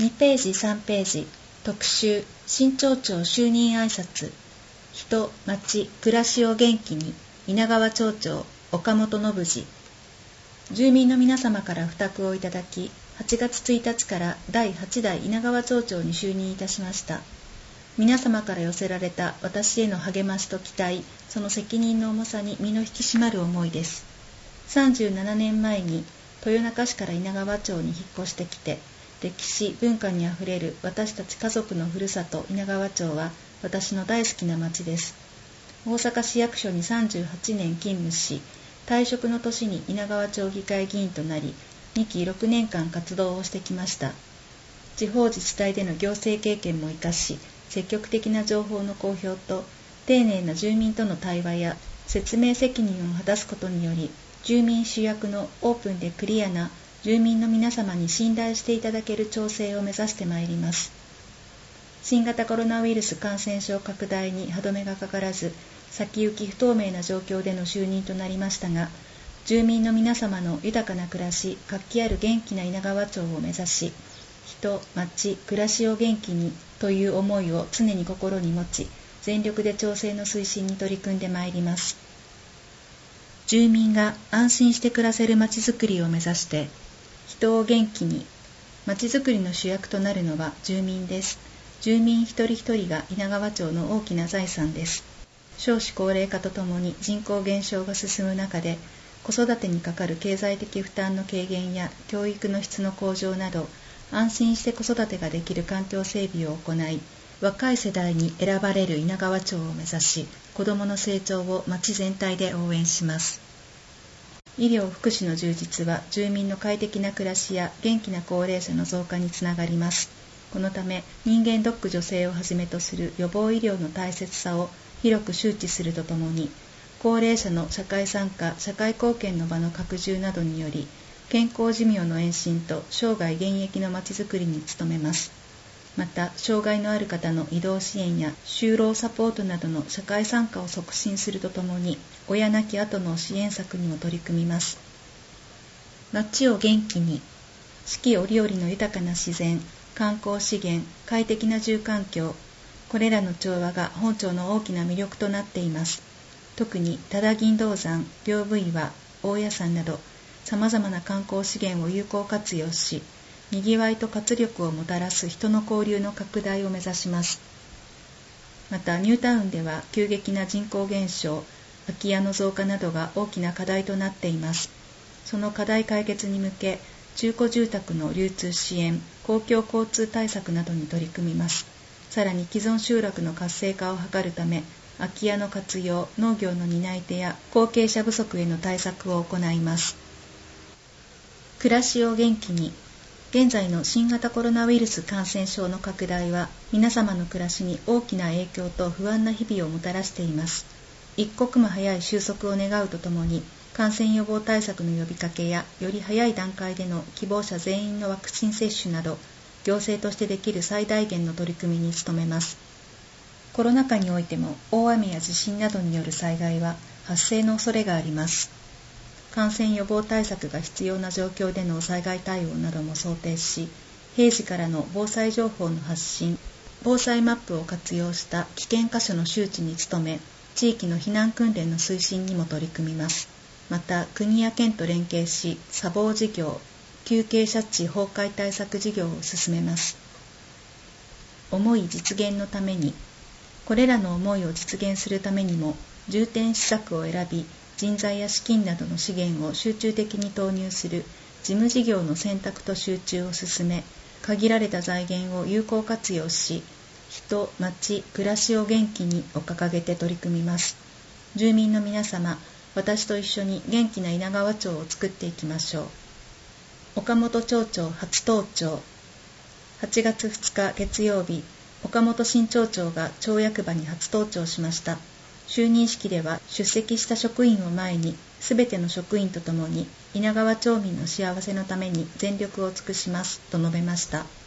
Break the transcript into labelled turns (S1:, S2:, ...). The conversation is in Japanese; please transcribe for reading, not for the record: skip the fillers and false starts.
S1: 2ページ3ページ特集新町長就任挨拶人、町、暮らしを元気に稲川町長岡本信次住民の皆様から付託をいただき8月1日から第8代稲川町長に就任いたしました。皆様から寄せられた私への励ましと期待、その責任の重さに身の引き締まる思いです。37年前に豊中市から稲川町に引っ越してきて、歴史文化にあふれる私たち家族のふるさと稲川町は私の大好きな町です。大阪市役所に38年勤務し、退職の年に稲川町議会議員となり、2期6年間活動をしてきました。地方自治体での行政経験も生かし、積極的な情報の公表と丁寧な住民との対話や説明責任を果たすことにより、住民主役のオープンでクリアな住民の皆様に信頼していただける調整を目指してまいります。新型コロナウイルス感染症拡大に歯止めがかからず、先行き不透明な状況での就任となりましたが、住民の皆様の豊かな暮らし、活気ある元気な稲川町を目指し、人、町、暮らしを元気にという思いを常に心に持ち、全力で町政の推進に取り組んでまいります。住民が安心して暮らせる町づくりを目指して、人を元気に、町づくりの主役となるのは住民です。住民一人一人が稲川町の大きな財産です。少子高齢化とともに人口減少が進む中で、子育てにかかる経済的負担の軽減や教育の質の向上など、安心して子育てができる環境整備を行い、若い世代に選ばれる稲川町を目指し、子どもの成長を町全体で応援します。医療・福祉の充実は住民の快適な暮らしや元気な高齢者の増加につながります。このため、人間ドック助成をはじめとする予防医療の大切さを広く周知するとともに、高齢者の社会参加・社会貢献の場の拡充などにより、健康寿命の延伸と生涯現役のまちづくりに努めます。また、障害のある方の移動支援や就労サポートなどの社会参加を促進するとともに、親亡き後の支援策にも取り組みます。町を元気に、四季折々の豊かな自然、観光資源、快適な住環境、これらの調和が本町の大きな魅力となっています。特に多田銀道山、屏風岩、大谷山など、様々な観光資源を有効活用し、にぎわいと活力をもたらす人の交流の拡大を目指します。また、ニュータウンでは急激な人口減少、空き家の増加などが大きな課題となっています。その課題解決に向け、中古住宅の流通支援、公共交通対策などに取り組みます。さらに既存集落の活性化を図るため、空き家の活用、農業の担い手や後継者不足への対策を行います。暮らしを元気に。現在の新型コロナウイルス感染症の拡大は皆様の暮らしに大きな影響と不安な日々をもたらしています。一刻も早い収束を願うとともに、感染予防対策の呼びかけやより早い段階での希望者全員のワクチン接種など、行政としてできる最大限の取り組みに努めます。コロナ禍においても大雨や地震などによる災害は発生の恐れがあります。感染予防対策が必要な状況での災害対応なども想定し、平時からの防災情報の発信、防災マップを活用した危険箇所の周知に努め、地域の避難訓練の推進にも取り組みます。また、国や県と連携し、砂防事業、急傾斜地崩壊対策事業を進めます。思い実現のために、これらの思いを実現するためにも、重点施策を選び、人材や資金などの資源を集中的に投入する事務事業の選択と集中を進め、限られた財源を有効活用し、人、町、暮らしを元気にを掲げて取り組みます。住民の皆様、私と一緒に元気な稲川町を作っていきましょう。岡本町長初登庁。8月2日月曜日、岡本新町長が町役場に初登庁しました。就任式では出席した職員を前に、すべての職員とともに稲川町民の幸せのために全力を尽くしますと述べました。